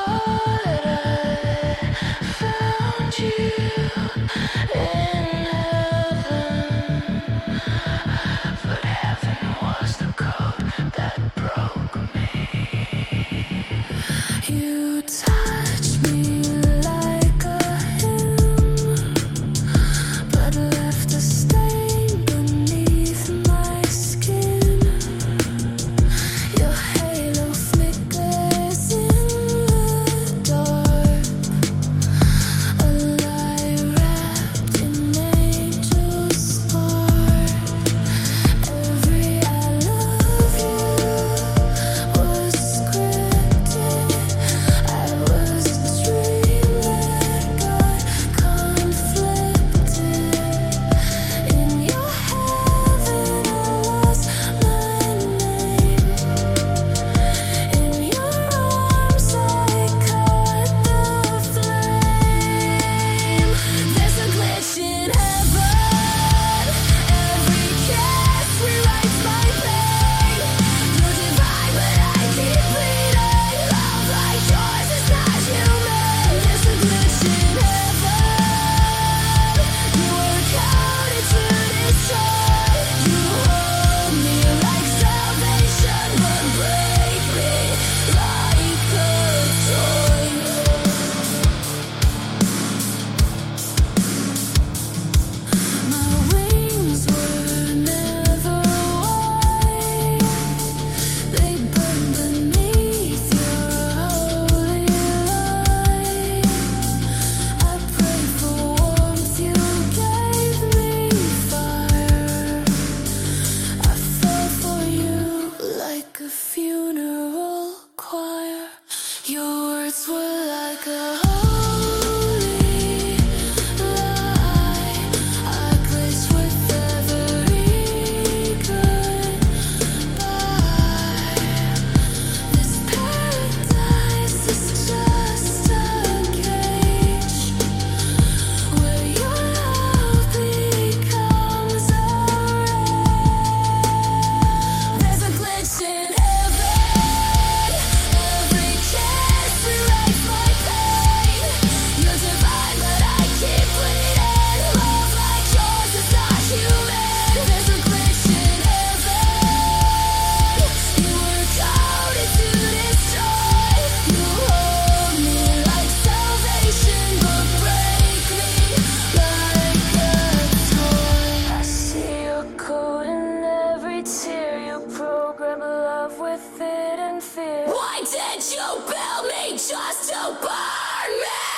thought I found you in heaven, but heaven was the code that broke me. You touched me like a hymn, but left a stain beneath my skin. Your halo flickers in the dark, a lie wrapped in angel spark. Every I love you was scripted. I was a dream that got conflicted. In your heaven I lost my name. In your arms I caught the flame. There's a glitch in heaven. Every kiss rewrites my pain. You're divine, but I keep bleeding. Love like yours is not human. There's a glitch in heaven. You were coded to destroy. You hold me like salvation, but break me like a toy. My wings were never white. They burn beneath your holy light. I pray for warmth, you gave me fire. I fell for you like a funeral choir. Your words were like a holy lie. I glazed with every goodbye. This paradise is just a cage where your love becomes a rage. There's a glitch in heaven. Every kiss rewrites my pain. You're divine, but I keep bleeding. Love like yours is not human. There's a glitch in heaven. You were coded to destroy. You hold me like salvation, but break me like a toy. I see your code in every tear. You program love with it and fear. Why did you build me just to burn me?